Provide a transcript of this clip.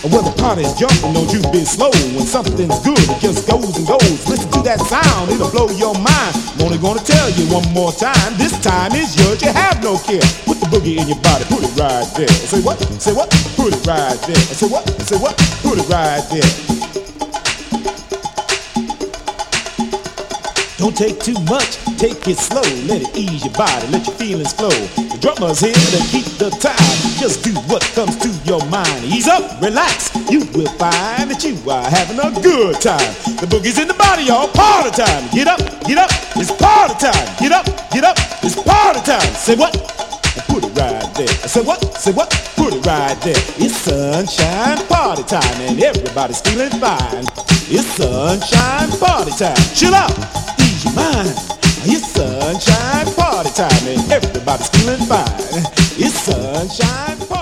Well, the party's jumping, don't you be slow. When something's good, it just goes and goes. Listen to that sound, it'll blow your mind. I'm only gonna tell you one more time. This time is yours, you have no care. Put the boogie in your body, put it right there. Say what? Say what? Put it right there. Say what? Say what? Put it right there. Don't take too much, take it slow. Let it ease your body, let your feelings flow. The drummer's here to keep the time. Just do what comes to your mind. Ease up, relax, you will find that you are having a good time. The boogie's in the body, y'all, party time. Get up, it's party time. Get up, it's party time. Say what? Put it right there. Say what? Say what? Put it right there. It's sunshine party time and everybody's feeling fine. It's sunshine party time. Chill out, ease your mind. It's sunshine party time and everybody's feeling fine. It's sunshine party time.